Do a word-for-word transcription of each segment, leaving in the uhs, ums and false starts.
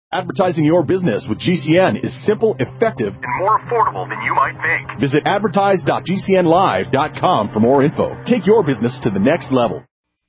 Advertising your business with G C N is simple, effective, and more affordable than you might think. Visit advertise dot g c n live dot com for more info. Take your business to the next level.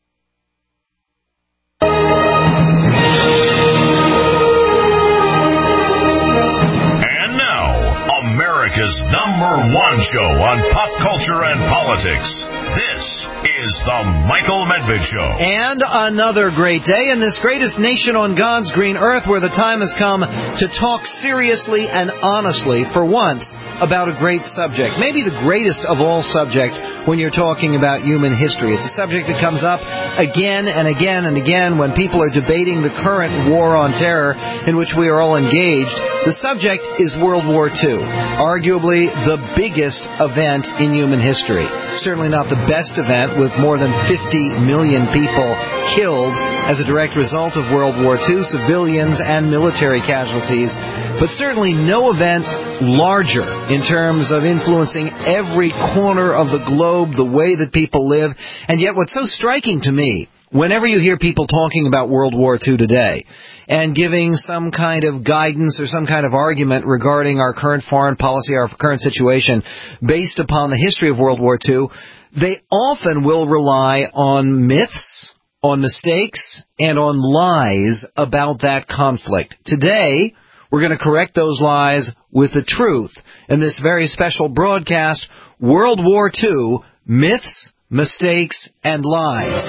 And now, America's number one show on pop culture and politics. This is the Michael Medved Show. And another great day in this greatest nation on God's green earth, where the time has come to talk seriously and honestly, for once, about a great subject. Maybe the greatest of all subjects when you're talking about human history. It's a subject that comes up again and again and again when people are debating the current war on terror in which we are all engaged. The subject is World War Two, arguably the biggest event in human history. Certainly not the best event, with more than fifty million people killed as a direct result of World War Two, civilians and military casualties, but certainly no event larger in terms of influencing every corner of the globe, the way that people live. And yet what's so striking to me, whenever you hear people talking about World War Two today and giving some kind of guidance or some kind of argument regarding our current foreign policy, our current situation, based upon the history of World War Two, they often will rely on myths, on mistakes, and on lies about that conflict. Today, we're going to correct those lies with the truth in this very special broadcast, World War Two, Myths, Mistakes, and Lies.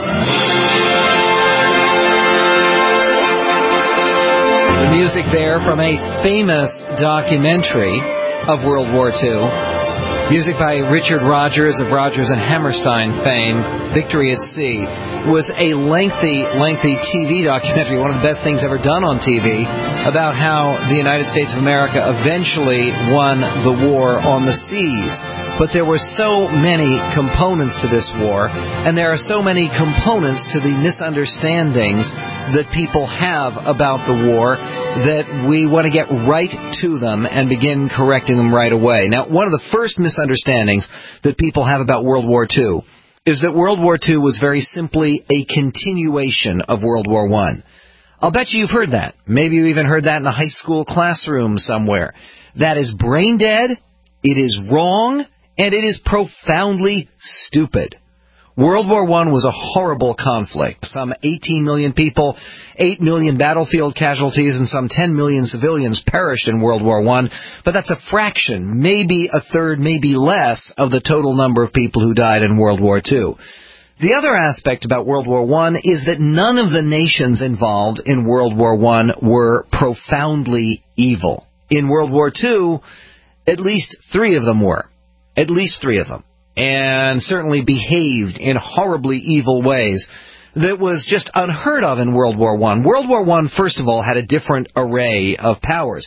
The music there from a famous documentary of World War Two. Music by Richard Rodgers of Rodgers and Hammerstein fame, Victory at Sea. It was a lengthy, lengthy T V documentary, one of the best things ever done on T V, about how the United States of America eventually won the war on the seas. But there were so many components to this war, and there are so many components to the misunderstandings that people have about the war that we want to get right to them and begin correcting them right away. Now, one of the first misunderstandings that people have about World War Two is that World War Two was very simply a continuation of World War One. I'll bet you you've heard that. Maybe you even heard that in a high school classroom somewhere. That is brain dead, it is wrong, and it is profoundly stupid. World War One was a horrible conflict. Some eighteen million people, eight million battlefield casualties, and some ten million civilians perished in World War One. But that's a fraction, maybe a third, maybe less, of the total number of people who died in World War Two. The other aspect about World War One is that none of the nations involved in World War One were profoundly evil. In World War Two, at least three of them were. At least three of them. And certainly behaved in horribly evil ways that was just unheard of in World War One. World War One, first of all, had a different array of powers.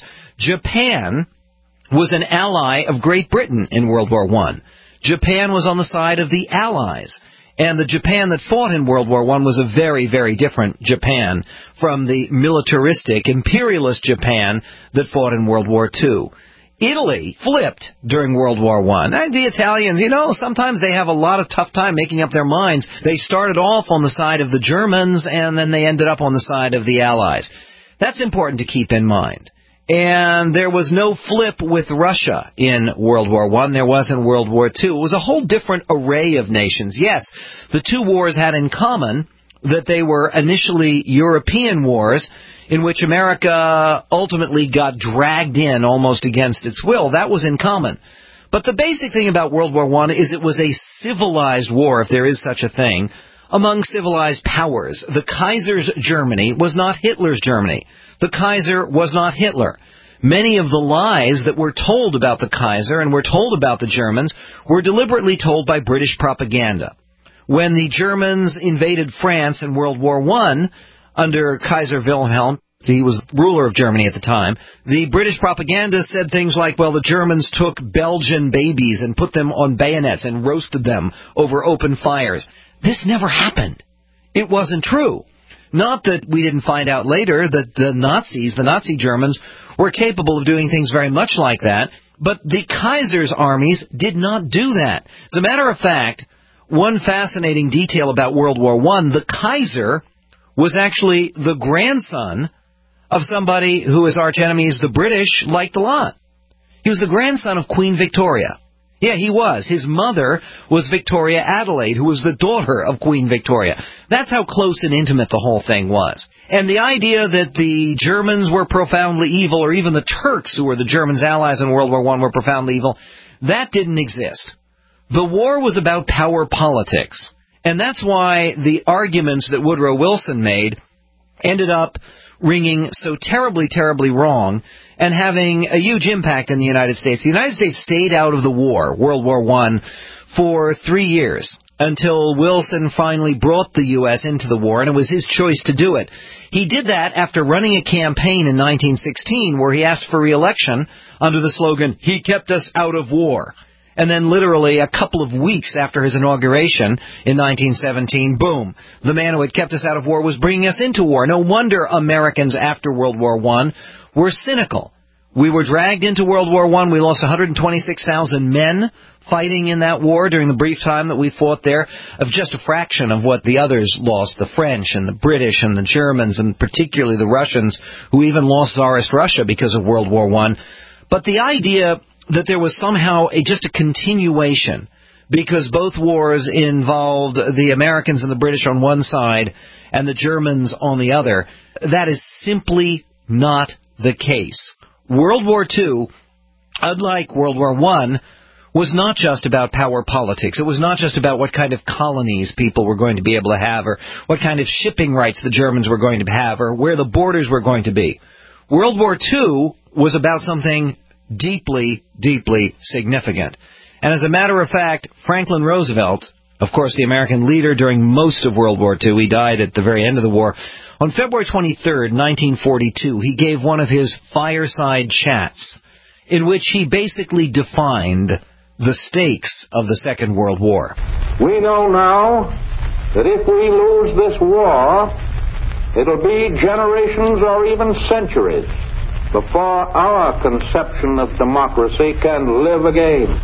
Japan was an ally of Great Britain in World War One. Japan was on the side of the Allies. And the Japan that fought in World War One was a very, very different Japan from the militaristic, imperialist Japan that fought in World War Two. Italy flipped during World War One. And the Italians, you know, sometimes they have a lot of tough time making up their minds. They started off on the side of the Germans, and then they ended up on the side of the Allies. That's important to keep in mind. And there was no flip with Russia in World War One. There was in World War Two. It was a whole different array of nations. Yes, the two wars had in common that they were initially European wars, in which America ultimately got dragged in almost against its will. That was in common. But the basic thing about World War One is it was a civilized war, if there is such a thing, among civilized powers. The Kaiser's Germany was not Hitler's Germany. The Kaiser was not Hitler. Many of the lies that were told about the Kaiser and were told about the Germans were deliberately told by British propaganda. When the Germans invaded France in World War One, under Kaiser Wilhelm, he was ruler of Germany at the time, the British propaganda said things like, well, the Germans took Belgian babies and put them on bayonets and roasted them over open fires. This never happened. It wasn't true. Not that we didn't find out later that the Nazis, the Nazi Germans, were capable of doing things very much like that, but the Kaiser's armies did not do that. As a matter of fact, one fascinating detail about World War One, the Kaiser was actually the grandson of somebody who his arch enemies, the British, liked a lot. He was the grandson of Queen Victoria. Yeah, he was. His mother was Victoria Adelaide, who was the daughter of Queen Victoria. That's how close and intimate the whole thing was. And the idea that the Germans were profoundly evil, or even the Turks, who were the Germans' allies in World War One, were profoundly evil, that didn't exist. The war was about power politics. And that's why the arguments that Woodrow Wilson made ended up ringing so terribly, terribly wrong and having a huge impact in the United States. The United States stayed out of the war, World War One, for three years until Wilson finally brought the U S into the war, and it was his choice to do it. He did that after running a campaign in nineteen sixteen where he asked for re-election under the slogan, "He kept us out of war." And then literally a couple of weeks after his inauguration in nineteen seventeen, boom, the man who had kept us out of war was bringing us into war. No wonder Americans after World War One were cynical. We were dragged into World War One. We lost one hundred twenty-six thousand men fighting in that war during the brief time that we fought there, of just a fraction of what the others lost, the French and the British and the Germans and particularly the Russians, who even lost Tsarist Russia because of World War One. But the idea that there was somehow a, just a continuation, because both wars involved the Americans and the British on one side and the Germans on the other, that is simply not the case. World War Two, unlike World War One, was not just about power politics. It was not just about what kind of colonies people were going to be able to have, or what kind of shipping rights the Germans were going to have, or where the borders were going to be. World War Two was about something deeply, deeply significant. And as a matter of fact, Franklin Roosevelt, of course the American leader during most of World War Two, he died at the very end of the war, on February twenty-third, nineteen forty-two, he gave one of his fireside chats in which he basically defined the stakes of the Second World War. We know now that if we lose this war, it'll be generations or even centuries before our conception of democracy can live again.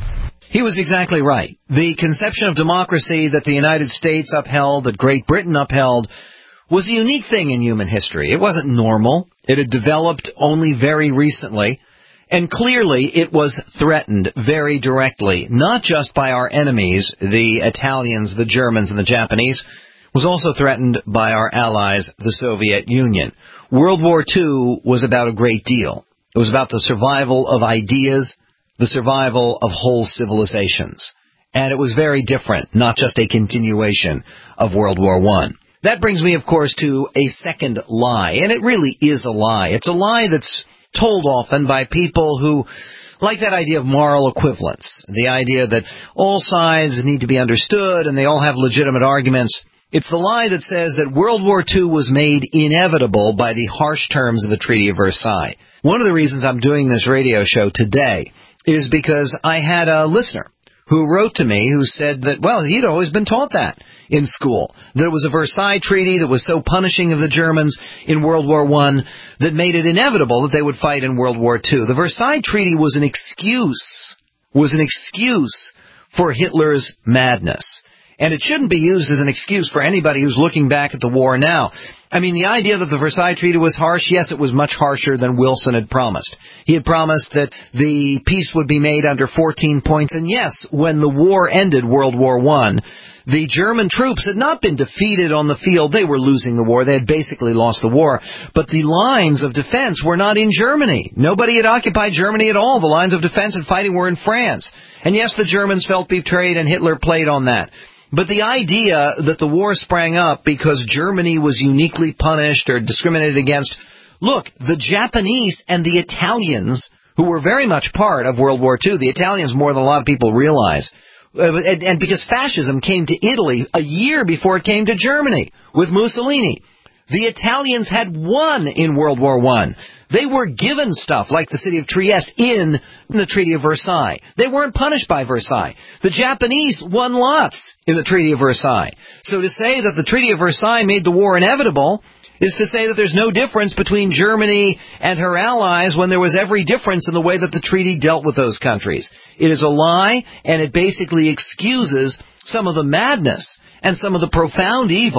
He was exactly right. The conception of democracy that the United States upheld, that Great Britain upheld, was a unique thing in human history. It wasn't normal. It had developed only very recently. And clearly it was threatened very directly, not just by our enemies, the Italians, the Germans, and the Japanese. It was also threatened by our allies, the Soviet Union. World War Two was about a great deal. It was about the survival of ideas, the survival of whole civilizations. And it was very different, not just a continuation of World War One. That brings me, of course, to a second lie. And it really is a lie. It's a lie that's told often by people who like that idea of moral equivalence, the idea that all sides need to be understood and they all have legitimate arguments. It's the lie that says that World War Two was made inevitable by the harsh terms of the Treaty of Versailles. One of the reasons I'm doing this radio show today is because I had a listener who wrote to me who said that, well, he'd always been taught that in school, that it was a Versailles Treaty that was so punishing of the Germans in World War One that made it inevitable that they would fight in World War Two. The Versailles Treaty was an excuse, was an excuse for Hitler's madness. And it shouldn't be used as an excuse for anybody who's looking back at the war now. I mean, the idea that the Versailles Treaty was harsh, yes, it was much harsher than Wilson had promised. He had promised that the peace would be made under fourteen points. And yes, when the war ended, World War One, the German troops had not been defeated on the field. They were losing the war. They had basically lost the war. But the lines of defense were not in Germany. Nobody had occupied Germany at all. The lines of defense and fighting were in France. And yes, the Germans felt betrayed, and Hitler played on that. But the idea that the war sprang up because Germany was uniquely punished or discriminated against, look, the Japanese and the Italians, who were very much part of World War Two, the Italians more than a lot of people realize, uh, and, and because fascism came to Italy a year before it came to Germany with Mussolini, the Italians had won in World War One. They were given stuff like the city of Trieste in the Treaty of Versailles. They weren't punished by Versailles. The Japanese won lots in the Treaty of Versailles. So to say that the Treaty of Versailles made the war inevitable is to say that there's no difference between Germany and her allies when there was every difference in the way that the treaty dealt with those countries. It is a lie, and it basically excuses some of the madness and some of the profound evil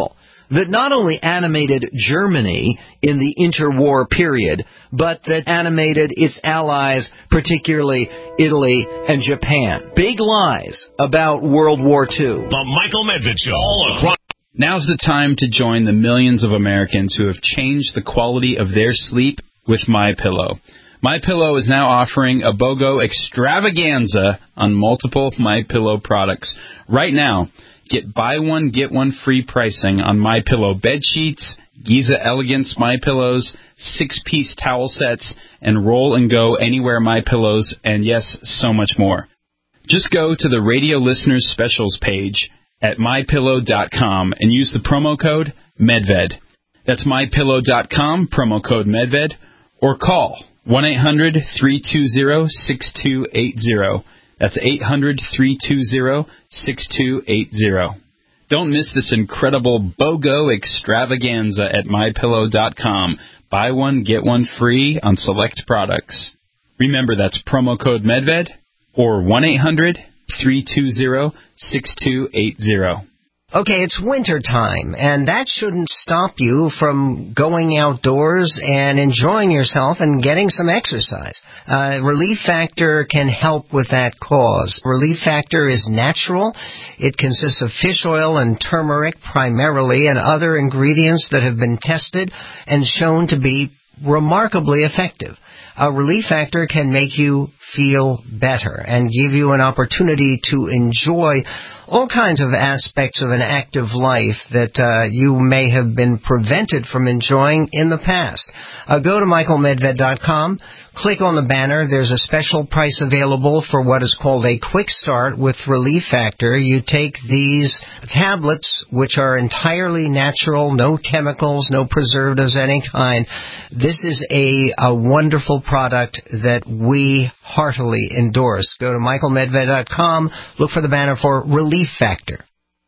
that not only animated Germany in the interwar period, but that animated its allies, particularly Italy and Japan. Big lies about World War Two. The Michael Medved Show. All across. Now's the time to join the millions of Americans who have changed the quality of their sleep with MyPillow. MyPillow is now offering a BOGO extravaganza on multiple MyPillow products. Right now, get buy one, get one free pricing on MyPillow bed sheets, Giza Elegance MyPillows, six-piece towel sets, and Roll and Go Anywhere MyPillows, and yes, so much more. Just go to the Radio Listeners Specials page at my pillow dot com and use the promo code MEDVED. That's my pillow dot com, promo code MEDVED, or call one eight hundred, three two zero, six two eight zero. That's eight hundred, three two zero, six two eight zero. Don't miss this incredible BOGO extravaganza at my pillow dot com. Buy one, get one free on select products. Remember, that's promo code MEDVED or one eight hundred, three two zero, six two eight zero. Okay, it's winter time, and that shouldn't stop you from going outdoors and enjoying yourself and getting some exercise. Uh, Relief Factor can help with that cause. Relief Factor is natural. It consists of fish oil and turmeric primarily, and other ingredients that have been tested and shown to be remarkably effective. A Relief Factor can make you feel better and give you an opportunity to enjoy all kinds of aspects of an active life that uh, you may have been prevented from enjoying in the past. Uh, go to michael medved dot com, click on the banner. There's a special price available for what is called a quick start with Relief Factor. You take these tablets, which are entirely natural, no chemicals, no preservatives of any kind. This is a, a wonderful product that we heartily endorse. Go to michael medved dot com, look for the banner for Relief Factor.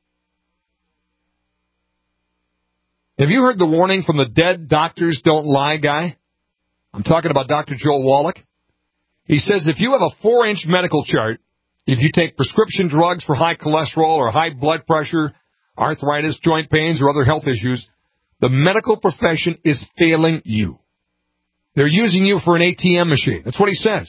Have you heard the warning from the Dead Doctors Don't Lie guy? I'm talking about Doctor Joel Wallach. He says if you have a four-inch medical chart, if you take prescription drugs for high cholesterol or high blood pressure, arthritis, joint pains, or other health issues, the medical profession is failing you. They're using you for an A T M machine. That's what he says.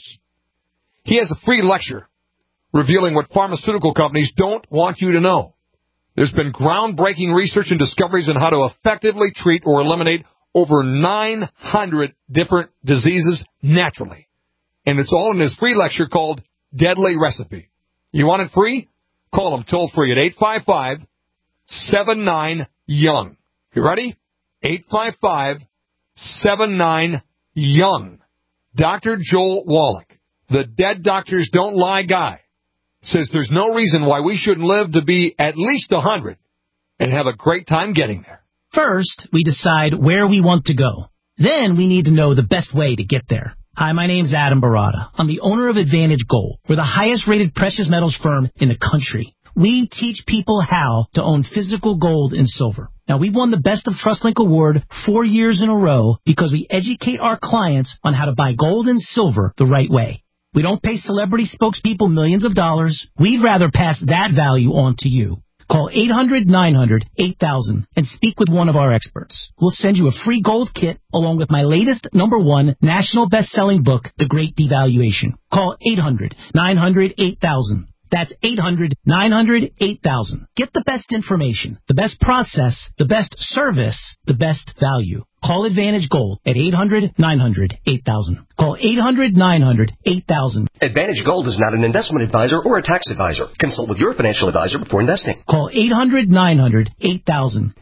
He has a free lecture revealing what pharmaceutical companies don't want you to know. There's been groundbreaking research and discoveries on how to effectively treat or eliminate over nine hundred different diseases naturally. And it's all in his free lecture called Deadly Recipe. You want it free? Call him toll free at eight five five, seven nine, young. You ready? eight five five, seven nine, young. Doctor Joel Wallach, the Dead Doctors Don't Lie guy, says there's no reason why we shouldn't live to be at least one hundred and have a great time getting there. First, we decide where we want to go. Then we need to know the best way to get there. Hi, my name's Adam Barada. I'm the owner of Advantage Gold. We're the highest-rated precious metals firm in the country. We teach people how to own physical gold and silver. Now, we've won the Best of TrustLink Award four years in a row because we educate our clients on how to buy gold and silver the right way. We don't pay celebrity spokespeople millions of dollars. We'd rather pass that value on to you. Call eight hundred, nine hundred, eight thousand and speak with one of our experts. We'll send you a free gold kit along with my latest number one national best-selling book, The Great Devaluation. Call eight hundred, nine hundred, eight thousand. That's eight hundred, nine hundred, eight thousand. Get the best information, the best process, the best service, the best value. Call Advantage Gold at eight hundred, nine hundred, eight thousand. Call eight hundred, nine hundred, eight thousand. Advantage Gold is not an investment advisor or a tax advisor. Consult with your financial advisor before investing. Call eight hundred, nine hundred, eight thousand.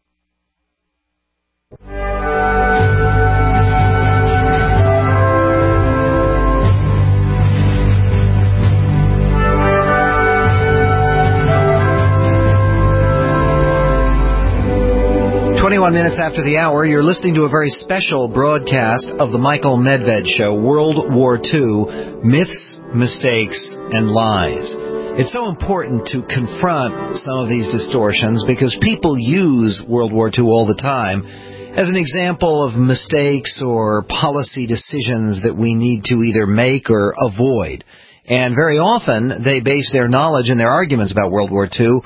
twenty-one minutes after the hour, you're listening to a very special broadcast of the Michael Medved Show, World War Two, Myths, Mistakes, and Lies. It's so important to confront some of these distortions because people use World War Two all the time as an example of mistakes or policy decisions that we need to either make or avoid. And very often, they base their knowledge and their arguments about World War Two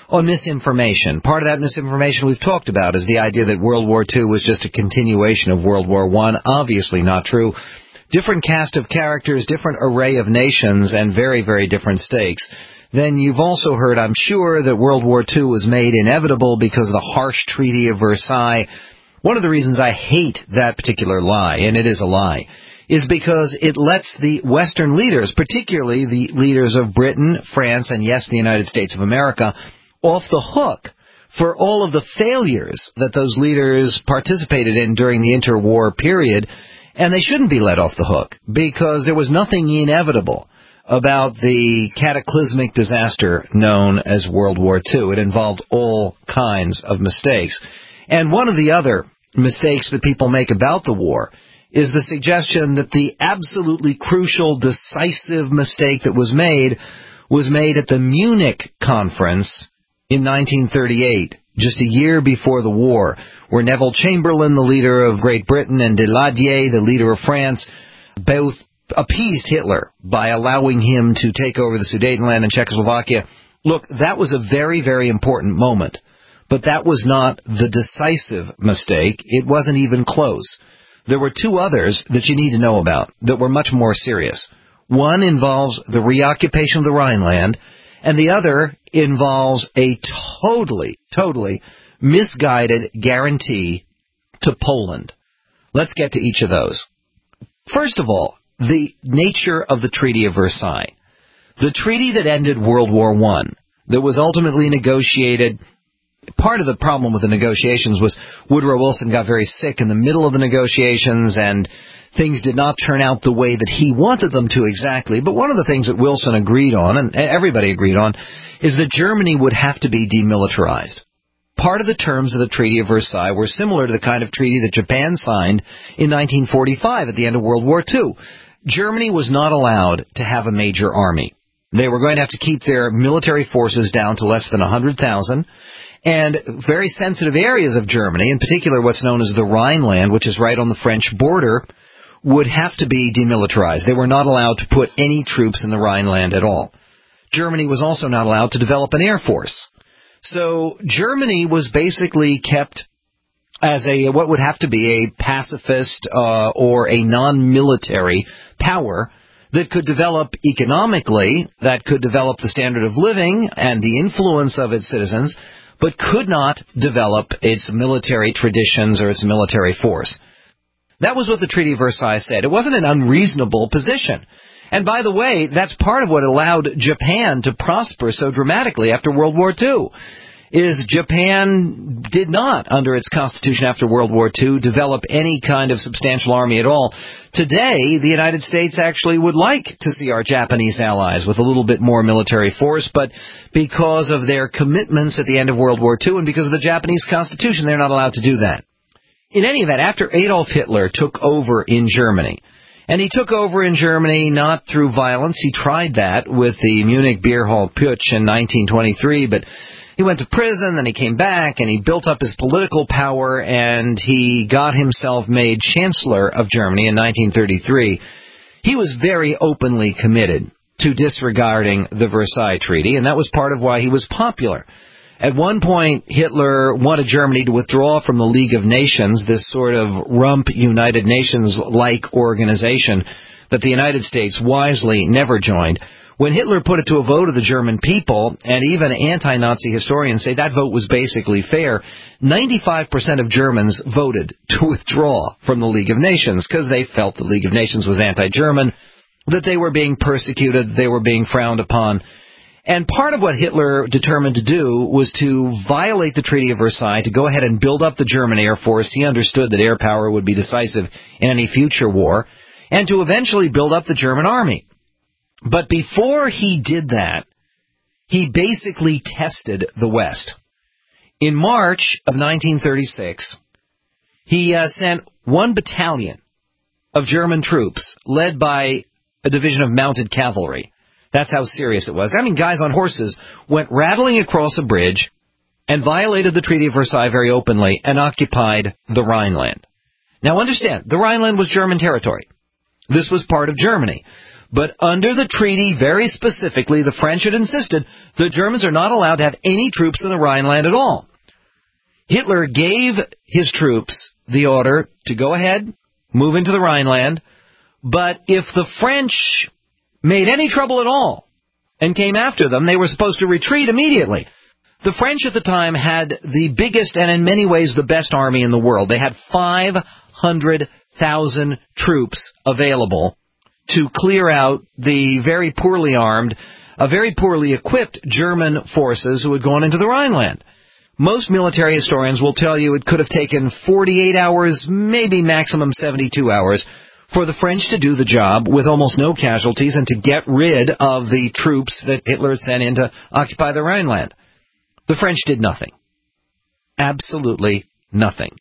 on misinformation. Part of that misinformation we've talked about is the idea that World War Two was just a continuation of World War One. Obviously not true. Different cast of characters, different array of nations, and very, very different stakes. Then you've also heard, I'm sure, that World War Two was made inevitable because of the harsh Treaty of Versailles. One of the reasons I hate that particular lie, and it is a lie, is because it lets the Western leaders, particularly the leaders of Britain, France, and yes, the United States of America, off the hook for all of the failures that those leaders participated in during the interwar period, and they shouldn't be let off the hook, because there was nothing inevitable about the cataclysmic disaster known as World War Two. It involved all kinds of mistakes. And one of the other mistakes that people make about the war is the suggestion that the absolutely crucial, decisive mistake that was made was made at the Munich Conference in nineteen thirty-eight, just a year before the war, where Neville Chamberlain, the leader of Great Britain, and Daladier, the leader of France, both appeased Hitler by allowing him to take over the Sudetenland and Czechoslovakia. Look, that was a very, very important moment, but that was not the decisive mistake. It wasn't even close. There were two others that you need to know about that were much more serious. One involves the reoccupation of the Rhineland, and the other involves a totally, totally misguided guarantee to Poland. Let's get to each of those. First of all, the nature of the Treaty of Versailles. The treaty that ended World War One, that was ultimately negotiated. Part of the problem with the negotiations was Woodrow Wilson got very sick in the middle of the negotiations, and things did not turn out the way that he wanted them to exactly. But one of the things that Wilson agreed on, and everybody agreed on, is that Germany would have to be demilitarized. Part of the terms of the Treaty of Versailles were similar to the kind of treaty that Japan signed in nineteen forty-five at the end of World War Two. Germany was not allowed to have a major army. They were going to have to keep their military forces down to less than one hundred thousand. And very sensitive areas of Germany, in particular what's known as the Rhineland, which is right on the French border, would have to be demilitarized. They were not allowed to put any troops in the Rhineland at all. Germany was also not allowed to develop an air force. So Germany was basically kept as a what would have to be a pacifist uh, or a non-military power that could develop economically, that could develop the standard of living and the influence of its citizens, but could not develop its military traditions or its military force. That was what the Treaty of Versailles said. It wasn't an unreasonable position. And by the way, that's part of what allowed Japan to prosper so dramatically after World War Two, is Japan did not, under its constitution after World War Two, develop any kind of substantial army at all. Today, the United States actually would like to see our Japanese allies with a little bit more military force, but because of their commitments at the end of World War Two and because of the Japanese constitution, they're not allowed to do that. In any event, after Adolf Hitler took over in Germany, and he took over in Germany not through violence, he tried that with the Munich Beer Hall Putsch in nineteen twenty-three, but he went to prison, then he came back, and he built up his political power, and he got himself made Chancellor of Germany in nineteen thirty-three. He was very openly committed to disregarding the Versailles Treaty, and that was part of why he was popular. At one point, Hitler wanted Germany to withdraw from the League of Nations, this sort of rump United Nations-like organization that the United States wisely never joined. When Hitler put it to a vote of the German people, and even anti-Nazi historians say that vote was basically fair, ninety-five percent of Germans voted to withdraw from the League of Nations because they felt the League of Nations was anti-German, that they were being persecuted, they were being frowned upon. And part of what Hitler determined to do was to violate the Treaty of Versailles, to go ahead and build up the German Air Force. He understood that air power would be decisive in any future war, and to eventually build up the German army. But before he did that, he basically tested the West. In March of nineteen thirty-six, he uh, sent one battalion of German troops, led by a division of mounted cavalry. That's how serious it was. I mean, guys on horses went rattling across a bridge and violated the Treaty of Versailles very openly and occupied the Rhineland. Now understand, the Rhineland was German territory. This was part of Germany. But under the treaty, very specifically, the French had insisted the Germans are not allowed to have any troops in the Rhineland at all. Hitler gave his troops the order to go ahead, move into the Rhineland, but if the French made any trouble at all and came after them, they were supposed to retreat immediately. The French at the time had the biggest and in many ways the best army in the world. They had five hundred thousand troops available to clear out the very poorly armed, uh, very poorly equipped German forces who had gone into the Rhineland. Most military historians will tell you it could have taken forty-eight hours, maybe maximum seventy-two hours, for the French to do the job with almost no casualties and to get rid of the troops that Hitler had sent in to occupy the Rhineland. The French did nothing. Absolutely nothing.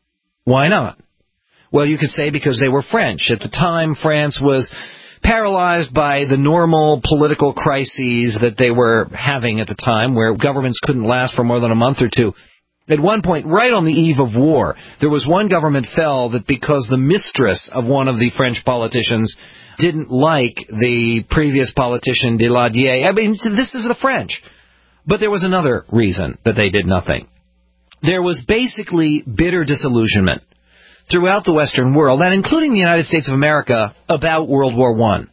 Why not? Well, you could say because they were French. At the time, France was paralyzed by the normal political crises that they were having at the time, where governments couldn't last for more than a month or two. At one point, right on the eve of war, there was one government fell that because the mistress of one of the French politicians didn't like the previous politician, Daladier. I mean, this is the French. But there was another reason that they did nothing. There was basically bitter disillusionment throughout the Western world, and including the United States of America, about World War One.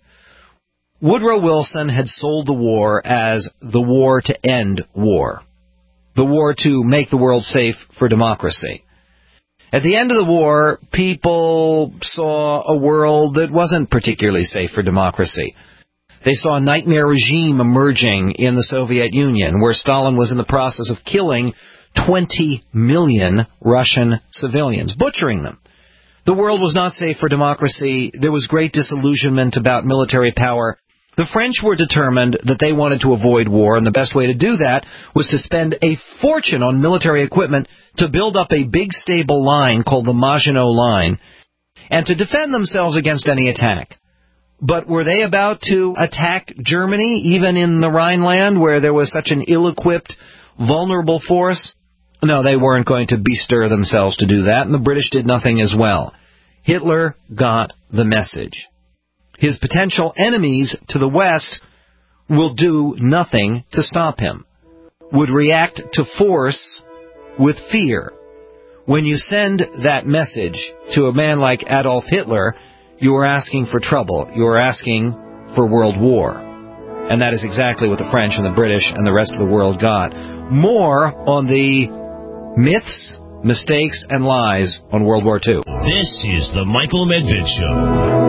Woodrow Wilson had sold the war as the war to end war, the war to make the world safe for democracy. At the end of the war, people saw a world that wasn't particularly safe for democracy. They saw a nightmare regime emerging in the Soviet Union, where Stalin was in the process of killing twenty million Russian civilians, butchering them. The world was not safe for democracy. There was great disillusionment about military power. The French were determined that they wanted to avoid war, and the best way to do that was to spend a fortune on military equipment to build up a big stable line called the Maginot Line, and to defend themselves against any attack. But were they about to attack Germany, even in the Rhineland, where there was such an ill-equipped, vulnerable force? No, they weren't going to bestir themselves to do that, and the British did nothing as well. Hitler got the message. His potential enemies to the West will do nothing to stop him, would react to force with fear. When you send that message to a man like Adolf Hitler, you are asking for trouble. You are asking for world war. And that is exactly what the French and the British and the rest of the world got. More on the myths, mistakes, and lies on World War Two. This is the Michael Medved Show.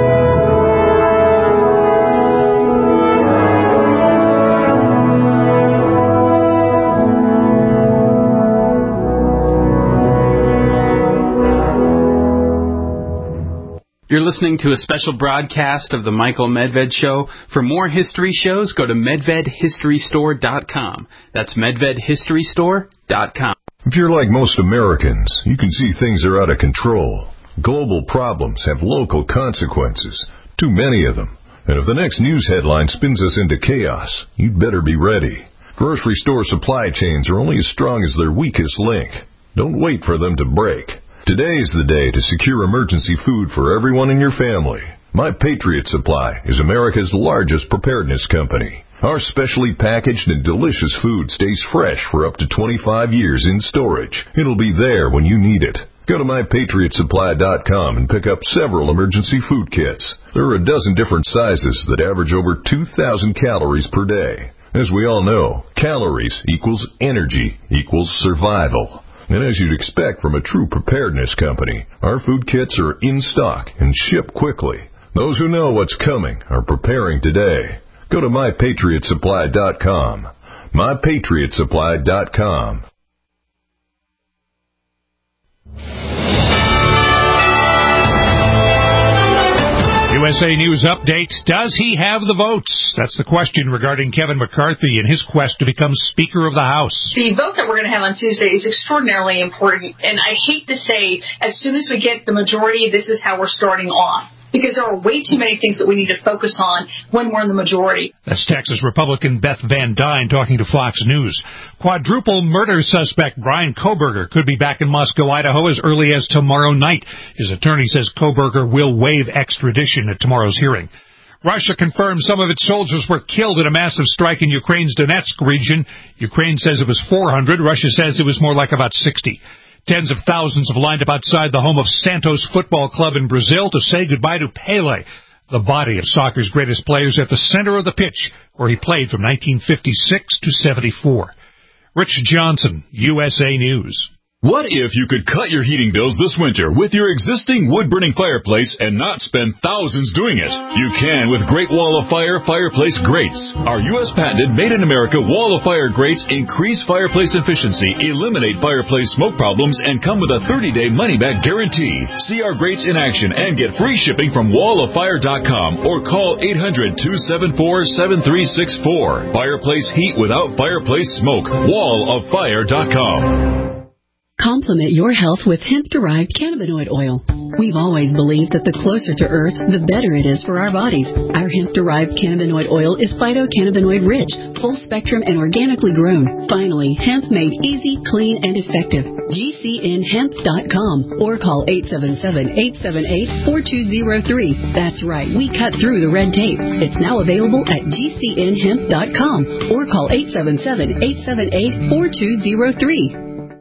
You're listening to a special broadcast of the Michael Medved Show. For more history shows, go to medved history store dot com. That's medved history store dot com. If you're like most Americans, you can see things are out of control. Global problems have local consequences, too many of them. And if the next news headline spins us into chaos, you'd better be ready. Grocery store supply chains are only as strong as their weakest link. Don't wait for them to break. Today is the day to secure emergency food for everyone in your family. My Patriot Supply is America's largest preparedness company. Our specially packaged and delicious food stays fresh for up to twenty-five years in storage. It'll be there when you need it. Go to my patriot supply dot com and pick up several emergency food kits. There are a dozen different sizes that average over two thousand calories per day. As we all know, calories equals energy equals survival. And as you'd expect from a true preparedness company, our food kits are in stock and ship quickly. Those who know what's coming are preparing today. Go to my patriot supply dot com. my patriot supply dot com. U S A News Update. Does he have the votes? That's the question regarding Kevin McCarthy and his quest to become Speaker of the House. The vote that we're going to have on Tuesday is extraordinarily important, and I hate to say, as soon as we get the majority, this is how we're starting off. Because there are way too many things that we need to focus on when we're in the majority. That's Texas Republican Beth Van Dyne talking to Fox News. Quadruple murder suspect Bryan Kohberger could be back in Moscow, Idaho as early as tomorrow night. His attorney says Kohberger will waive extradition at tomorrow's hearing. Russia confirmed some of its soldiers were killed in a massive strike in Ukraine's Donetsk region. Ukraine says it was four hundred. Russia says it was more like about sixty. Tens of thousands have lined up outside the home of Santos Football Club in Brazil to say goodbye to Pelé, the body of soccer's greatest players, at the center of the pitch where he played from nineteen fifty-six to seventy-four. Rich Johnson, U S A News. What if you could cut your heating bills this winter with your existing wood-burning fireplace and not spend thousands doing it? You can with Great Wall of Fire fireplace grates. Our U S patented made-in-America Wall of Fire grates increase fireplace efficiency, eliminate fireplace smoke problems, and come with a thirty-day money-back guarantee. See our grates in action and get free shipping from wall of fire dot com or call eight hundred, two seven four, seven three six four. Fireplace heat without fireplace smoke. wall of fire dot com. Complement your health with hemp-derived cannabinoid oil. We've always believed that the closer to Earth, the better it is for our bodies. Our hemp-derived cannabinoid oil is phytocannabinoid-rich, full-spectrum, and organically grown. Finally, hemp made easy, clean, and effective. G C N hemp dot com or call eight seven seven, eight seven eight, four two zero three. That's right, we cut through the red tape. It's now available at G C N hemp dot com or call eight seven seven, eight seven eight, four two zero three.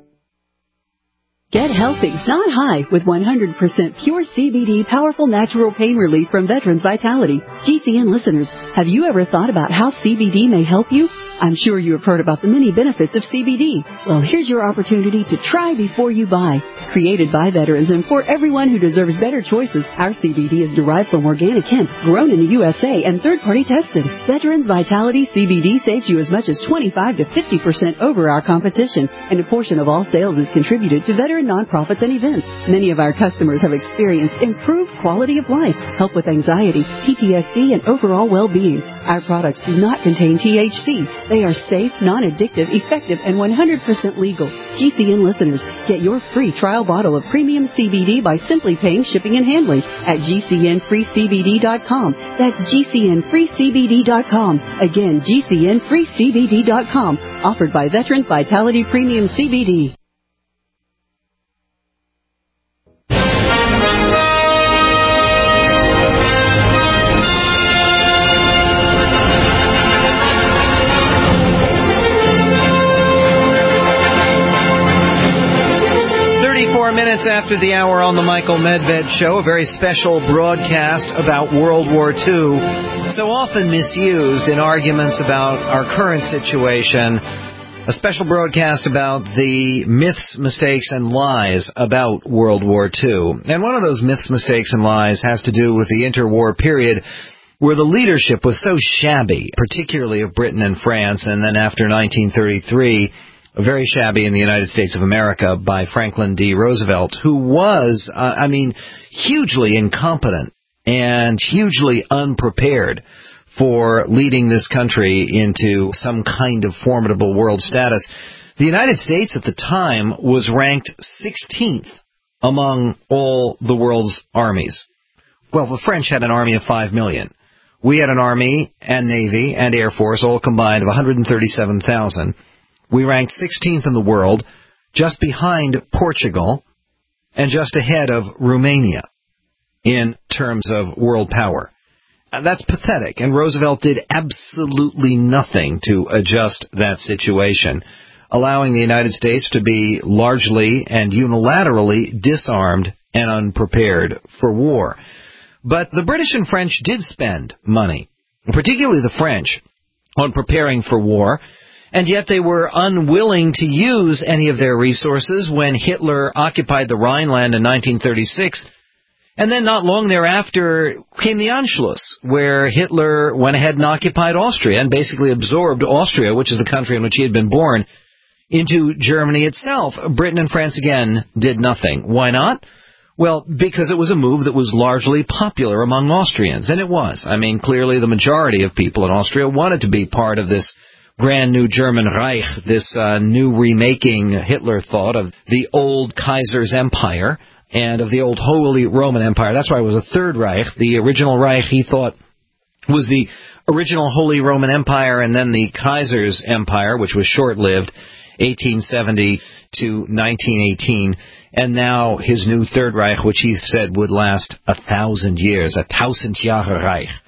Get healthy, not high, with one hundred percent pure C B D powerful natural pain relief from Veterans Vitality. G C N listeners, have you ever thought about how C B D may help you? I'm sure you have heard about the many benefits of C B D. Well, here's your opportunity to try before you buy. Created by veterans and for everyone who deserves better choices, our C B D is derived from organic hemp, grown in the U S A and third-party tested. Veterans Vitality C B D saves you as much as twenty-five to fifty percent over our competition, and a portion of all sales is contributed to veteran nonprofits and events. Many of our customers have experienced improved quality of life, help with anxiety, P T S D, and overall well-being. Our products do not contain T H C. They are safe, non-addictive, effective, and one hundred percent legal. G C N listeners, get your free trial bottle of premium C B D by simply paying shipping and handling at G C N free C B D dot com. That's G C N free C B D dot com. Again, G C N free C B D dot com. Offered by Veterans Vitality Premium C B D. Minutes after the hour on the Michael Medved Show, a very special broadcast about World War Two, so often misused in arguments about our current situation. A special broadcast about the myths, mistakes, and lies about World War Two. And one of those myths, mistakes, and lies has to do with the interwar period where the leadership was so shabby, particularly of Britain and France, and then after nineteen thirty-three, very shabby in the United States of America by Franklin D. Roosevelt, who was, uh, I mean, hugely incompetent and hugely unprepared for leading this country into some kind of formidable world status. The United States at the time was ranked sixteenth among all the world's armies. Well, the French had an army of five million. We had an army and navy and air force all combined of one hundred thirty-seven thousand. We ranked sixteenth in the world, just behind Portugal and just ahead of Romania in terms of world power. That's pathetic, and Roosevelt did absolutely nothing to adjust that situation, allowing the United States to be largely and unilaterally disarmed and unprepared for war. But the British and French did spend money, particularly the French, on preparing for war, and yet they were unwilling to use any of their resources when Hitler occupied the Rhineland in nineteen thirty-six. And then not long thereafter came the Anschluss, where Hitler went ahead and occupied Austria and basically absorbed Austria, which is the country in which he had been born, into Germany itself. Britain and France, again, did nothing. Why not? Well, because it was a move that was largely popular among Austrians, and it was. I mean, clearly the majority of people in Austria wanted to be part of this brand new German Reich, this uh, new remaking, Hitler thought, of the old Kaiser's Empire and of the old Holy Roman Empire. That's why it was a Third Reich. The original Reich, he thought, was the original Holy Roman Empire and then the Kaiser's Empire, which was short-lived, eighteen seventy to nineteen eighteen, and now his new Third Reich, which he said would last a thousand years, a tausend Jahre Reich.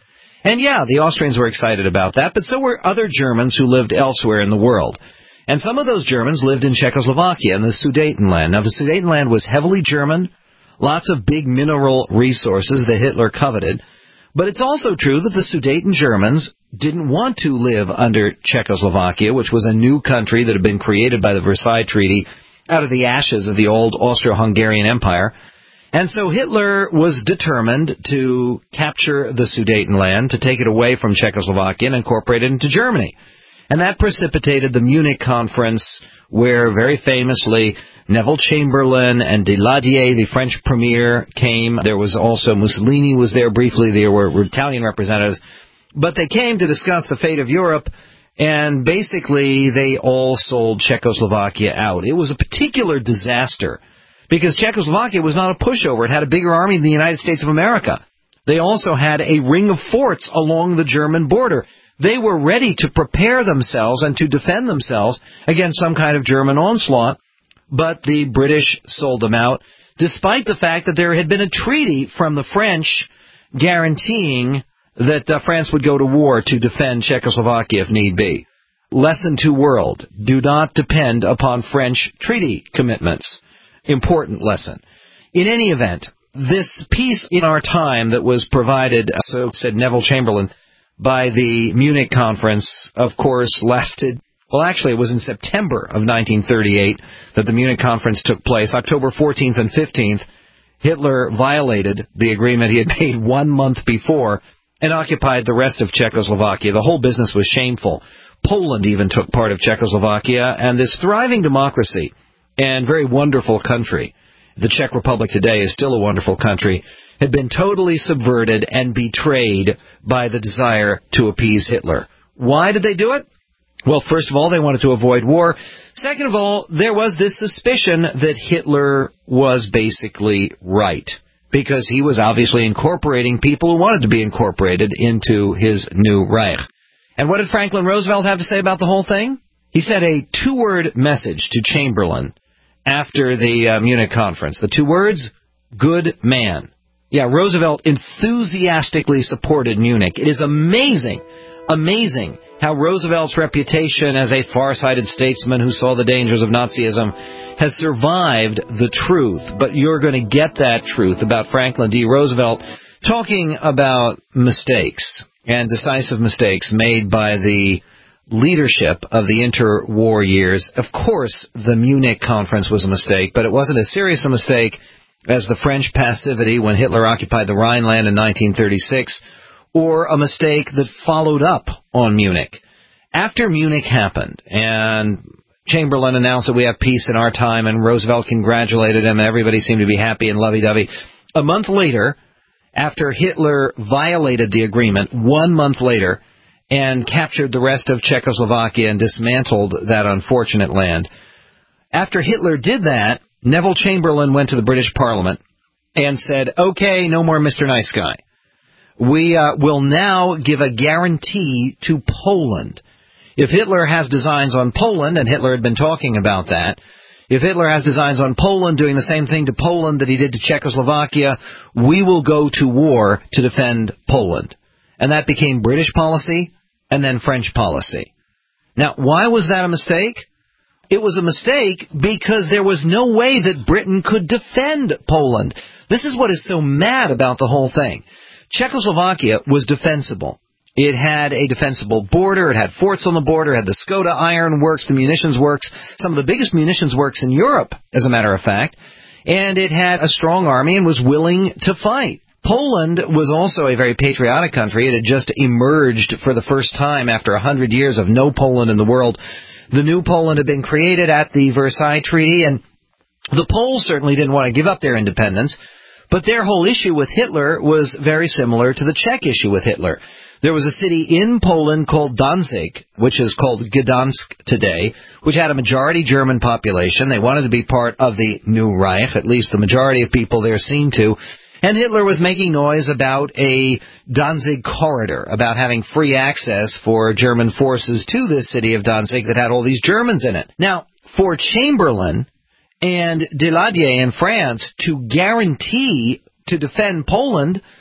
And yeah, the Austrians were excited about that, but so were other Germans who lived elsewhere in the world. And some of those Germans lived in Czechoslovakia, in the Sudetenland. Now, the Sudetenland was heavily German, lots of big mineral resources that Hitler coveted. But it's also true that the Sudeten Germans didn't want to live under Czechoslovakia, which was a new country that had been created by the Versailles Treaty out of the ashes of the old Austro-Hungarian Empire. And so Hitler was determined to capture the Sudetenland, to take it away from Czechoslovakia and incorporate it into Germany. And that precipitated the Munich Conference, where very famously Neville Chamberlain and Daladier, the French premier, came. There was also Mussolini was there briefly. There were Italian representatives. But they came to discuss the fate of Europe, and basically they all sold Czechoslovakia out. It was a particular disaster, because Czechoslovakia was not a pushover. It had a bigger army than the United States of America. They also had a ring of forts along the German border. They were ready to prepare themselves and to defend themselves against some kind of German onslaught, but the British sold them out, despite the fact that there had been a treaty from the French guaranteeing that uh, France would go to war to defend Czechoslovakia if need be. Lesson to world: do not depend upon French treaty commitments. Important lesson. In any event, this peace in our time that was provided, so said Neville Chamberlain, by the Munich Conference, of course, lasted, well, actually, it was in September of nineteen thirty-eight that the Munich Conference took place. October fourteenth and fifteenth, Hitler violated the agreement he had made one month before and occupied the rest of Czechoslovakia. The whole business was shameful. Poland even took part of Czechoslovakia, and this thriving democracy and very wonderful country, the Czech Republic today is still a wonderful country, had been totally subverted and betrayed by the desire to appease Hitler. Why did they do it? Well, first of all, they wanted to avoid war. Second of all, there was this suspicion that Hitler was basically right, because he was obviously incorporating people who wanted to be incorporated into his new Reich. And what did Franklin Roosevelt have to say about the whole thing? He sent a two-word message to Chamberlain after the uh, Munich Conference. The two words, good man. Yeah, Roosevelt enthusiastically supported Munich. It is amazing, amazing how Roosevelt's reputation as a far-sighted statesman who saw the dangers of Nazism has survived the truth. But you're going to get that truth about Franklin D. Roosevelt talking about mistakes and decisive mistakes made by the leadership of the interwar years. Of course, the Munich Conference was a mistake, but it wasn't as serious a mistake as the French passivity when Hitler occupied the Rhineland in nineteen thirty-six, or a mistake that followed up on Munich. After Munich happened, and Chamberlain announced that we have peace in our time, and Roosevelt congratulated him, and everybody seemed to be happy and lovey-dovey. A month later, after Hitler violated the agreement, one month later, and captured the rest of Czechoslovakia and dismantled that unfortunate land, after Hitler did that, Neville Chamberlain went to the British Parliament and said, okay, no more Mister Nice Guy. We uh, will now give a guarantee to Poland. If Hitler has designs on Poland, and Hitler had been talking about that, if Hitler has designs on Poland doing the same thing to Poland that he did to Czechoslovakia, we will go to war to defend Poland. And that became British policy and then French policy. Now, why was that a mistake? It was a mistake because there was no way that Britain could defend Poland. This is what is so mad about the whole thing. Czechoslovakia was defensible. It had a defensible border. It had forts on the border. It had the Skoda Iron Works, the munitions works, some of the biggest munitions works in Europe, as a matter of fact. And it had a strong army and was willing to fight. Poland was also a very patriotic country. It had just emerged for the first time after a hundred years of no Poland in the world. The new Poland had been created at the Versailles Treaty, and the Poles certainly didn't want to give up their independence, but their whole issue with Hitler was very similar to the Czech issue with Hitler. There was a city in Poland called Danzig, which is called Gdansk today, which had a majority German population. They wanted to be part of the new Reich, at least the majority of people there seemed to. And Hitler was making noise about a Danzig corridor, about having free access for German forces to this city of Danzig that had all these Germans in it. Now, for Chamberlain and Daladier in France to guarantee to defend Poland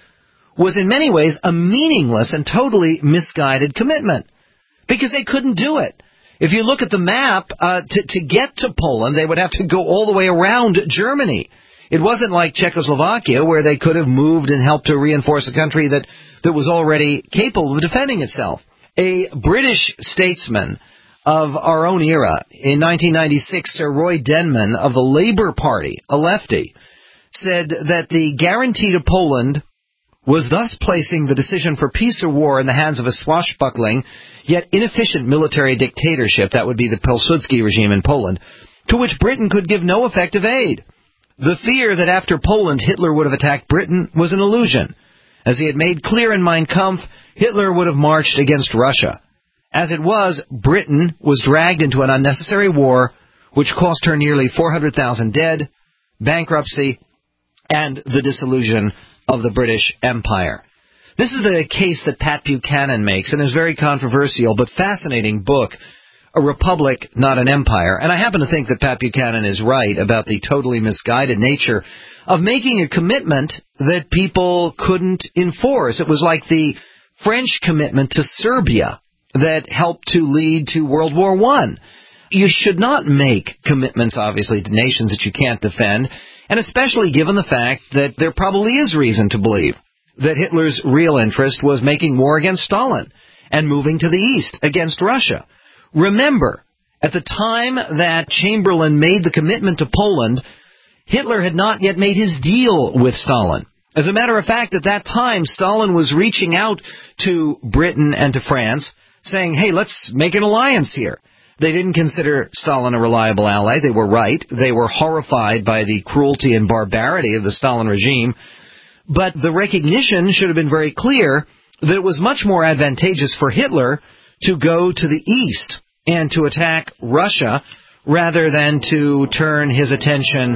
was in many ways a meaningless and totally misguided commitment because they couldn't do it. If you look at the map, uh, to, to get to Poland, they would have to go all the way around Germany. It wasn't like Czechoslovakia where they could have moved and helped to reinforce a country that, that was already capable of defending itself. A British statesman of our own era, in nineteen ninety-six, Sir Roy Denman of the Labour Party, a lefty, said that the guarantee to Poland was thus placing the decision for peace or war in the hands of a swashbuckling, yet inefficient military dictatorship, that would be the Pilsudski regime in Poland, to which Britain could give no effective aid. The fear that after Poland Hitler would have attacked Britain was an illusion. As he had made clear in Mein Kampf, Hitler would have marched against Russia. As it was, Britain was dragged into an unnecessary war, which cost her nearly four hundred thousand dead, bankruptcy, and the dissolution of the British Empire. This is a case that Pat Buchanan makes in his very controversial but fascinating book, A Republic, Not an Empire. And I happen to think that Pat Buchanan is right about the totally misguided nature of making a commitment that people couldn't enforce. It was like the French commitment to Serbia that helped to lead to World War One. You should not make commitments, obviously, to nations that you can't defend, and especially given the fact that there probably is reason to believe that Hitler's real interest was making war against Stalin and moving to the east against Russia. Remember, at the time that Chamberlain made the commitment to Poland, Hitler had not yet made his deal with Stalin. As a matter of fact, at that time, Stalin was reaching out to Britain and to France, saying, hey, let's make an alliance here. They didn't consider Stalin a reliable ally. They were right. They were horrified by the cruelty and barbarity of the Stalin regime. But the recognition should have been very clear that it was much more advantageous for Hitler to go to the east and to attack Russia rather than to turn his attention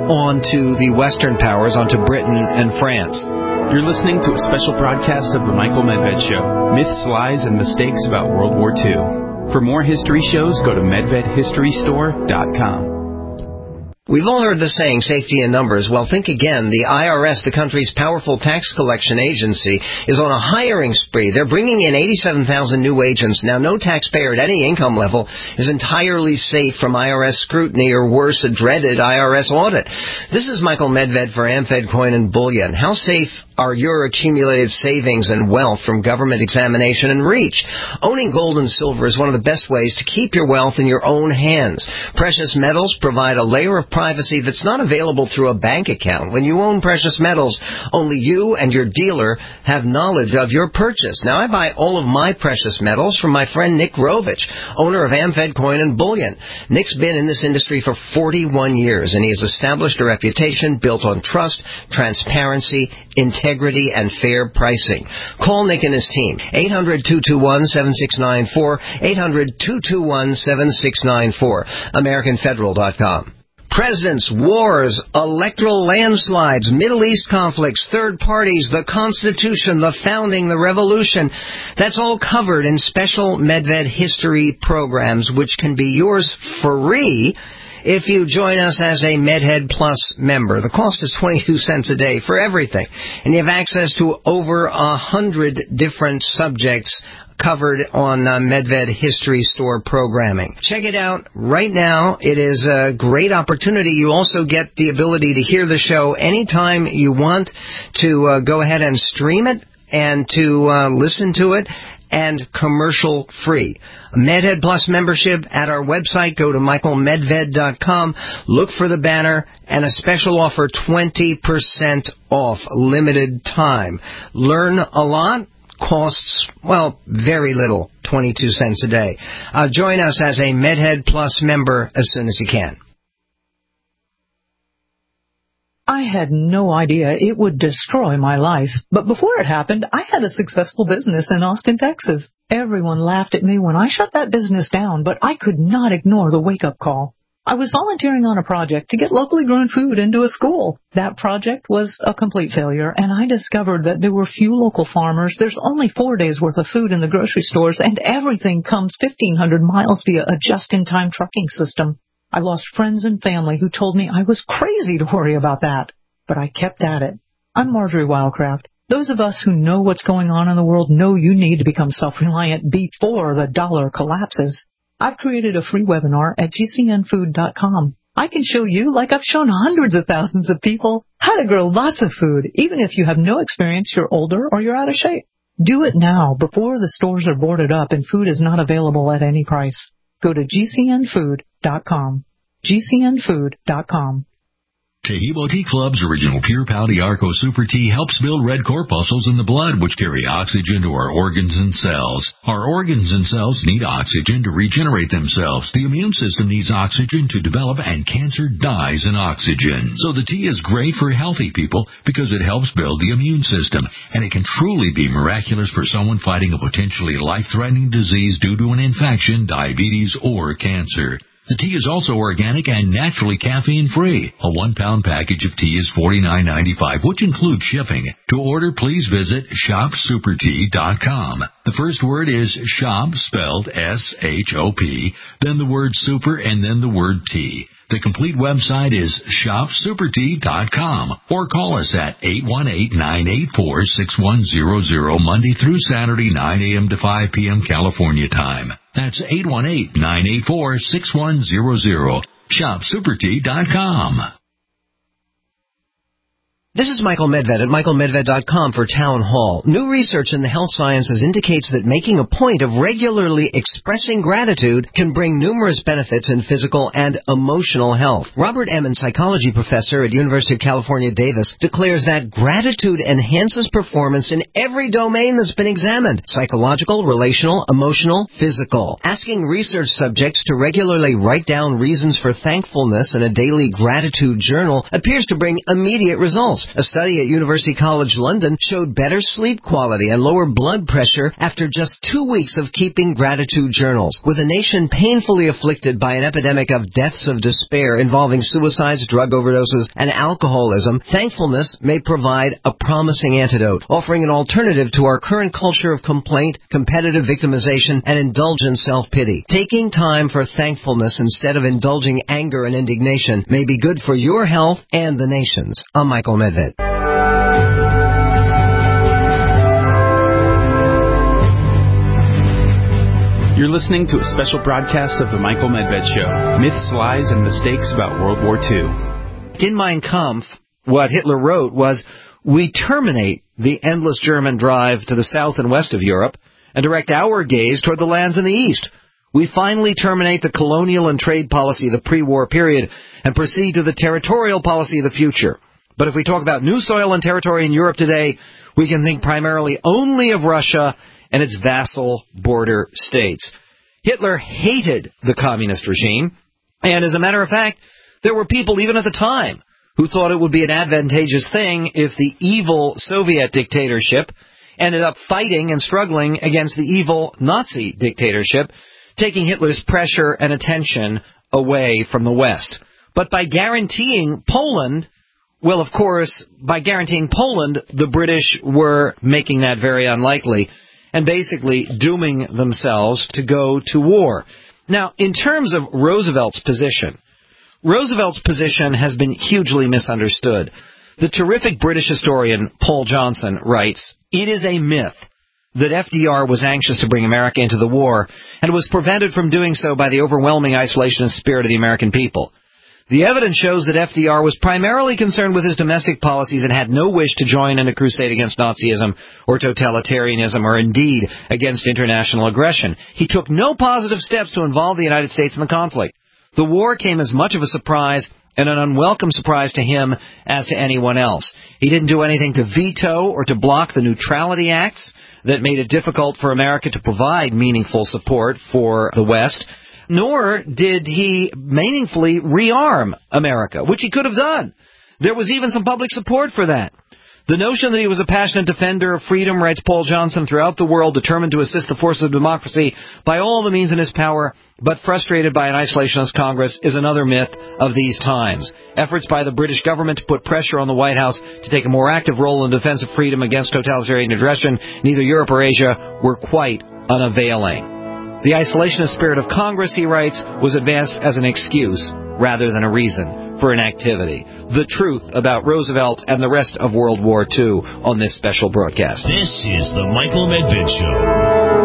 onto the Western powers, onto Britain and France. You're listening to a special broadcast of The Michael Medved Show, myths, lies, and mistakes about World War Two. For more history shows, go to medved history store dot com. We've all heard the saying, safety in numbers. Well, think again. The I R S, the country's powerful tax collection agency, is on a hiring spree. They're bringing in eighty-seven thousand new agents. Now, no taxpayer at any income level is entirely safe from I R S scrutiny or, worse, a dreaded I R S audit. This is Michael Medved for AmFed Coin and Bullion. How safe are your accumulated savings and wealth from government examination and reach? Owning gold and silver is one of the best ways to keep your wealth in your own hands. Precious metals provide a layer of privacy that's not available through a bank account. When you own precious metals, only you and your dealer have knowledge of your purchase. Now, I buy all of my precious metals from my friend Nick Rovich, owner of AmFed Coin and Bullion. Nick's been in this industry for forty-one years, and he has established a reputation built on trust, transparency, integrity, and fair pricing. Call Nick and his team, eight hundred, two two one, seven six nine four, eight hundred, two two one, seven six nine four, American Federal dot com. Presidents, wars, electoral landslides, Middle East conflicts, third parties, the Constitution, the founding, the revolution. That's all covered in special Medved history programs, which can be yours free if you join us as a MedHead Plus member. The cost is twenty-two cents a day for everything, and you have access to over a hundred different subjects covered on uh, Medved History Store programming. Check it out right now. It is a great opportunity. You also get the ability to hear the show anytime you want, to uh, go ahead and stream it and to uh, listen to it, and commercial free. MedHead Plus membership at our website. Go to michael medved dot com. Look for the banner and a special offer, twenty percent off, limited time. Learn a lot. Costs, well, very little, twenty-two cents a day. Uh, join us as a MedHead Plus member as soon as you can. I had no idea it would destroy my life. But before it happened, I had a successful business in Austin, Texas. Everyone laughed at me when I shut that business down, but I could not ignore the wake-up call. I was volunteering on a project to get locally grown food into a school. That project was a complete failure, and I discovered that there were few local farmers. There's only four days' worth of food in the grocery stores, and everything comes fifteen hundred miles via a just-in-time trucking system. I lost friends and family who told me I was crazy to worry about that, but I kept at it. I'm Marjorie Wildcraft. Those of us who know what's going on in the world know you need to become self-reliant before the dollar collapses. I've created a free webinar at G C N food dot com. I can show you, like I've shown hundreds of thousands of people, how to grow lots of food, even if you have no experience, you're older, or you're out of shape. Do it now before the stores are boarded up and food is not available at any price. Go to G C N food dot com. G C N food dot com. Tahibo Tea Club's original Pure Pouty Arco Super Tea helps build red corpuscles in the blood, which carry oxygen to our organs and cells. Our organs and cells need oxygen to regenerate themselves. The immune system needs oxygen to develop, and cancer dies in oxygen. So the tea is great for healthy people because it helps build the immune system, and it can truly be miraculous for someone fighting a potentially life-threatening disease due to an infection, diabetes, or cancer. The tea is also organic and naturally caffeine-free. A one-pound package of tea is forty-nine ninety-five, which includes shipping. To order, please visit shop super tea dot com. The first word is shop, spelled S H O P, then the word super, and then the word tea. The complete website is shop super tea dot com, or call us at eight one eight, nine eight four, six one zero zero Monday through Saturday, nine a.m. to five p.m. California time. That's eight one eight, nine eight four, six one zero zero. shop super tea dot com. This is Michael Medved at michael medved dot com for Town Hall. New research in the health sciences indicates that making a point of regularly expressing gratitude can bring numerous benefits in physical and emotional health. Robert Emmons, psychology professor at University of California, Davis, declares that gratitude enhances performance in every domain that's been examined: psychological, relational, emotional, physical. Asking research subjects to regularly write down reasons for thankfulness in a daily gratitude journal appears to bring immediate results. A study at University College London showed better sleep quality and lower blood pressure after just two weeks of keeping gratitude journals. With a nation painfully afflicted by an epidemic of deaths of despair involving suicides, drug overdoses, and alcoholism, thankfulness may provide a promising antidote, offering an alternative to our current culture of complaint, competitive victimization, and indulgent self-pity. Taking time for thankfulness instead of indulging anger and indignation may be good for your health and the nation's. I'm Michael Medved. You're listening to a special broadcast of The Michael Medved Show, Myths, Lies, and Mistakes About World War Two. In Mein Kampf, what Hitler wrote was, "We terminate the endless German drive to the south and west of Europe and direct our gaze toward the lands in the east. We finally terminate the colonial and trade policy of the pre-war period and proceed to the territorial policy of the future. But if we talk about new soil and territory in Europe today, we can think primarily only of Russia and its vassal border states." Hitler hated the communist regime, and as a matter of fact, there were people even at the time who thought it would be an advantageous thing if the evil Soviet dictatorship ended up fighting and struggling against the evil Nazi dictatorship, taking Hitler's pressure and attention away from the West. But by guaranteeing Poland, well, of course, by guaranteeing Poland, the British were making that very unlikely and basically dooming themselves to go to war. Now, in terms of Roosevelt's position, Roosevelt's position has been hugely misunderstood. The terrific British historian Paul Johnson writes, "It is a myth that F D R was anxious to bring America into the war and was prevented from doing so by the overwhelming isolationist spirit of the American people. The evidence shows that F D R was primarily concerned with his domestic policies and had no wish to join in a crusade against Nazism or totalitarianism or indeed against international aggression. He took no positive steps to involve the United States in the conflict. The war came as much of a surprise and an unwelcome surprise to him as to anyone else. He didn't do anything to veto or to block the Neutrality Acts that made it difficult for America to provide meaningful support for the West, nor did he meaningfully rearm America, which he could have done. There was even some public support for that. The notion that he was a passionate defender of freedom," writes Paul Johnson, "throughout the world, determined to assist the forces of democracy by all the means in his power, but frustrated by an isolationist Congress, is another myth of these times. Efforts by the British government to put pressure on the White House to take a more active role in defense of freedom against totalitarian aggression in either Europe or Asia were quite unavailing. The isolationist spirit of Congress," he writes, "was advanced as an excuse rather than a reason for inactivity. The truth about Roosevelt and the rest of World War Two on this special broadcast. This is the Michael Medved Show.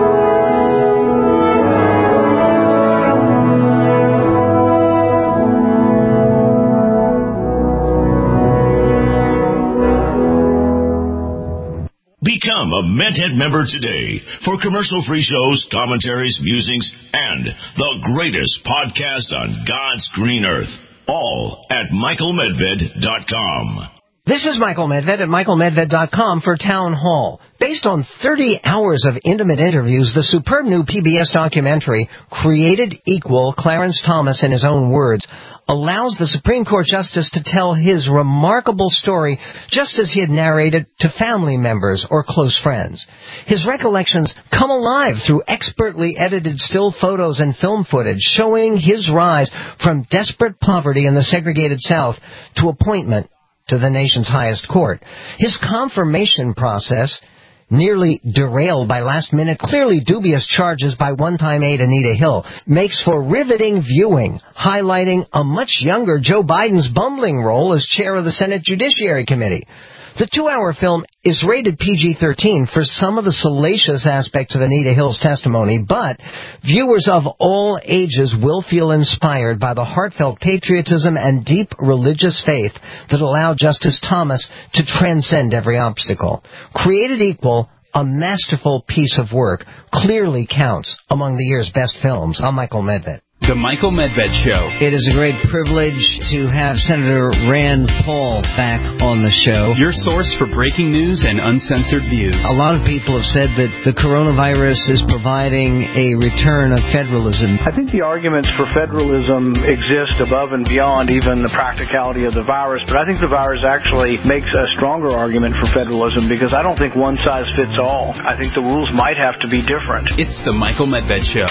Become a Medhead member today for commercial-free shows, commentaries, musings, and the greatest podcast on God's green earth. All at michael medved dot com. This is Michael Medved at michael medved dot com for Town Hall. Based on thirty hours of intimate interviews, the superb new P B S documentary, Created Equal, Clarence Thomas, in his own words, allows the Supreme Court Justice to tell his remarkable story just as he had narrated to family members or close friends. His recollections come alive through expertly edited still photos and film footage showing his rise from desperate poverty in the segregated South to appointment to the nation's highest court. His confirmation process, nearly derailed by last-minute, clearly dubious charges by one-time aide Anita Hill, makes for riveting viewing, highlighting a much younger Joe Biden's bumbling role as chair of the Senate Judiciary Committee. The two-hour film is rated P G thirteen for some of the salacious aspects of Anita Hill's testimony, but viewers of all ages will feel inspired by the heartfelt patriotism and deep religious faith that allow Justice Thomas to transcend every obstacle. Created Equal, a masterful piece of work, clearly counts among the year's best films. I'm Michael Medved. The Michael Medved Show. It is a great privilege to have Senator Rand Paul back on the show. Your source for breaking news and uncensored views. A lot of people have said that the coronavirus is providing a return of federalism. I think the arguments for federalism exist above and beyond even the practicality of the virus, but I think the virus actually makes a stronger argument for federalism because I don't think one size fits all. I think the rules might have to be different. It's the Michael Medved Show.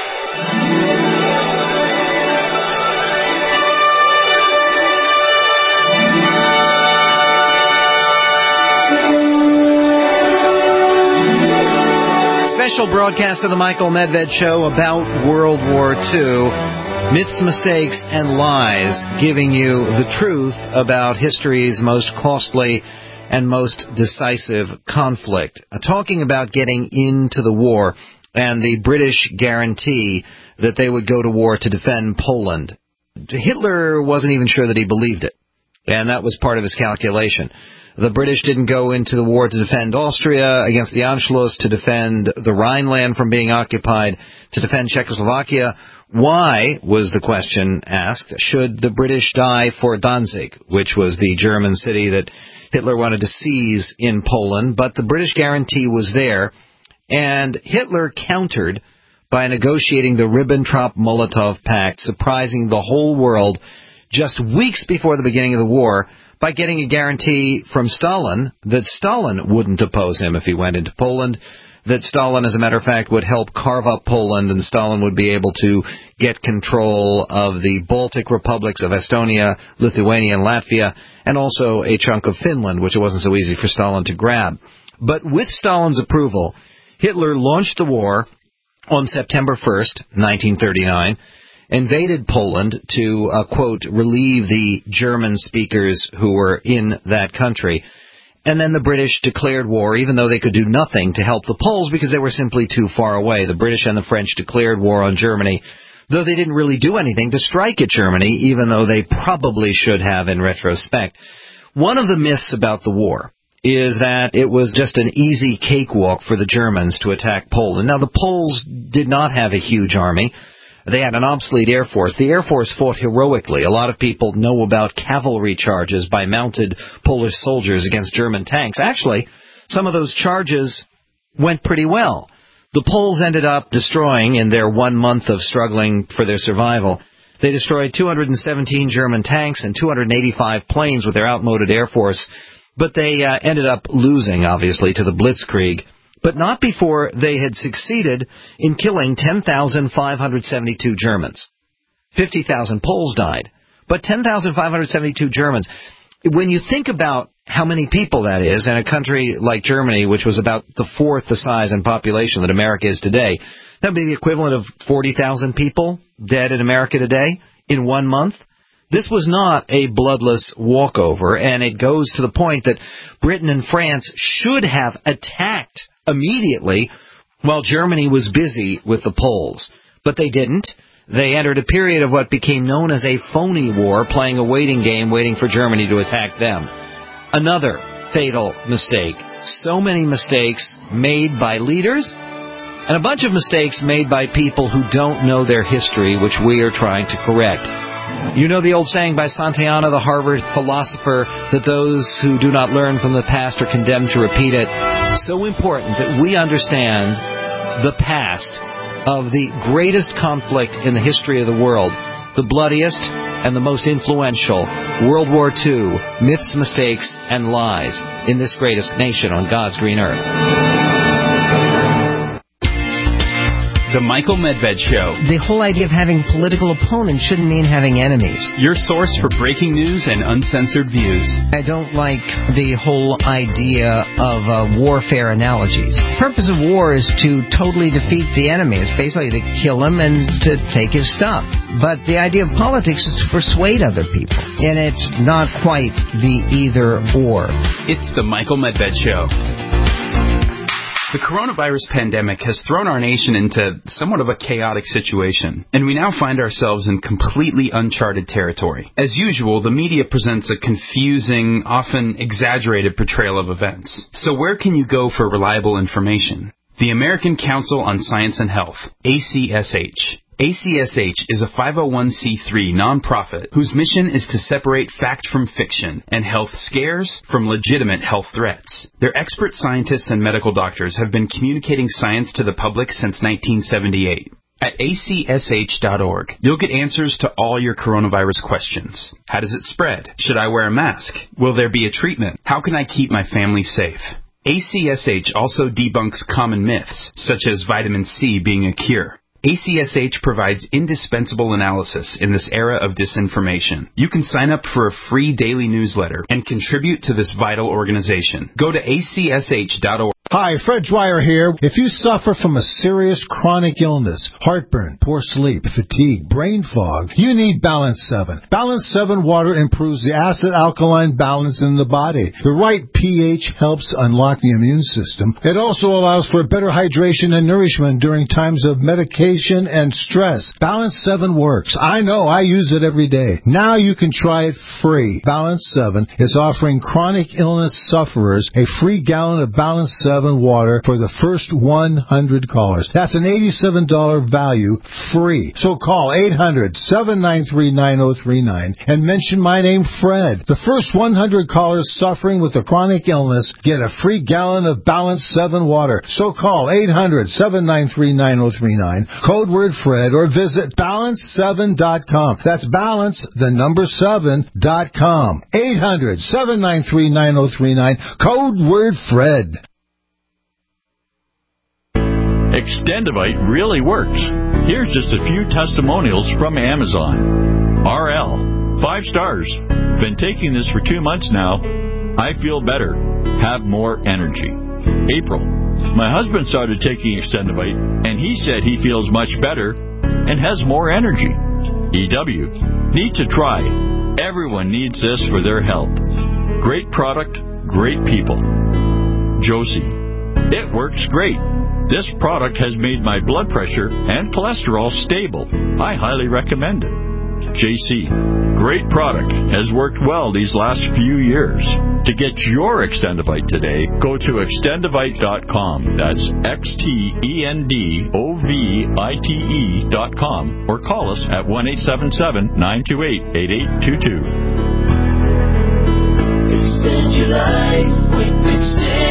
Special broadcast of the Michael Medved Show about World War Two. Myths, mistakes, and lies, giving you the truth about history's most costly and most decisive conflict. Uh, talking about getting into the war and the British guarantee that they would go to war to defend Poland. Hitler wasn't even sure that he believed it, and that was part of his calculation. The British didn't go into the war to defend Austria against the Anschluss, to defend the Rhineland from being occupied, to defend Czechoslovakia. Why, was the question asked, should the British die for Danzig, which was the German city that Hitler wanted to seize in Poland? But the British guarantee was there, and Hitler countered by negotiating the Ribbentrop-Molotov Pact, surprising the whole world just weeks before the beginning of the war, by getting a guarantee from Stalin that Stalin wouldn't oppose him if he went into Poland, that Stalin, as a matter of fact, would help carve up Poland, and Stalin would be able to get control of the Baltic republics of Estonia, Lithuania, and Latvia, and also a chunk of Finland, which it wasn't so easy for Stalin to grab. But with Stalin's approval, Hitler launched the war on September first, nineteen thirty-nine, invaded Poland to, uh, quote, relieve the German speakers who were in that country. And then the British declared war, even though they could do nothing to help the Poles because they were simply too far away. The British and the French declared war on Germany, though they didn't really do anything to strike at Germany, even though they probably should have in retrospect. One of the myths about the war is that it was just an easy cakewalk for the Germans to attack Poland. Now, the Poles did not have a huge army. They had an obsolete Air Force. The Air Force fought heroically. A lot of people know about cavalry charges by mounted Polish soldiers against German tanks. Actually, some of those charges went pretty well. The Poles ended up destroying, in their one month of struggling for their survival, they destroyed two hundred seventeen German tanks and two hundred eighty-five planes with their outmoded Air Force. But they uh, ended up losing, obviously, to the Blitzkrieg, but not before they had succeeded in killing ten thousand five hundred seventy-two Germans. fifty thousand Poles died, but ten thousand five hundred seventy-two Germans. When you think about how many people that is in a country like Germany, which was about the fourth the size and population that America is today, that would be the equivalent of forty thousand people dead in America today in one month. This was not a bloodless walkover, and it goes to the point that Britain and France should have attacked immediately while Germany was busy with the Poles. But they didn't. They entered a period of what became known as a phony war, playing a waiting game, waiting for Germany to attack them. Another fatal mistake. So many mistakes made by leaders, and a bunch of mistakes made by people who don't know their history, which we are trying to correct. You know the old saying by Santayana, the Harvard philosopher, that those who do not learn from the past are condemned to repeat it. So important that we understand the past of the greatest conflict in the history of the world, the bloodiest and the most influential, World War Two, myths, mistakes, and lies in this greatest nation on God's green earth. The Michael Medved Show. The whole idea of having political opponents shouldn't mean having enemies. Your source for breaking news and uncensored views. I don't like the whole idea of uh, warfare analogies. The purpose of war is to totally defeat the enemy. It's basically to kill him and to take his stuff. But the idea of politics is to persuade other people. And it's not quite the either-or. It's the Michael Medved Show. The coronavirus pandemic has thrown our nation into somewhat of a chaotic situation, and we now find ourselves in completely uncharted territory. As usual, the media presents a confusing, often exaggerated portrayal of events. So where can you go for reliable information? The American Council on Science and Health, A C S H. A C S H is a five oh one c three nonprofit whose mission is to separate fact from fiction and health scares from legitimate health threats. Their expert scientists and medical doctors have been communicating science to the public since nineteen seventy-eight. At A C S H dot org, you'll get answers to all your coronavirus questions. How does it spread? Should I wear a mask? Will there be a treatment? How can I keep my family safe? A C S H also debunks common myths, such as vitamin C being a cure. A C S H provides indispensable analysis in this era of disinformation. You can sign up for a free daily newsletter and contribute to this vital organization. Go to A C S H dot org. Hi, Fred Dwyer here. If you suffer from a serious chronic illness, heartburn, poor sleep, fatigue, brain fog, you need Balance seven. Balance seven water improves the acid-alkaline balance in the body. The right pH helps unlock the immune system. It also allows for better hydration and nourishment during times of medication and stress. Balance seven works. I know, I use it every day. Now you can try it free. Balance seven is offering chronic illness sufferers a free gallon of Balance seven water for the first one hundred callers. That's an eighty-seven dollars value free. So call eight hundred, seven nine three, nine oh three nine and mention my name, Fred. The first one hundred callers suffering with a chronic illness get a free gallon of Balance seven water. So call eight hundred, seven nine three, nine oh three nine, code word Fred, or visit balance seven dot com. That's balance, the number seven dot com. eight hundred, seven nine three, nine oh three nine, code word Fred. Extendivite really works. Here's just a few testimonials from Amazon. R L, five stars. Been taking this for two months now. I feel better. Have more energy. April, my husband started taking Extendivite, and he said he feels much better and has more energy. E W, need to try. Everyone needs this for their health. Great product, great people. Josie, it works great. This product has made my blood pressure and cholesterol stable. I highly recommend it. J C, great product. Has worked well these last few years. To get your Extendivite today, go to extendivite dot com. That's X T E N D O V I T E dot com or call us at one eight seven seven, nine two eight, eight eight two two. Extend your life with Extend.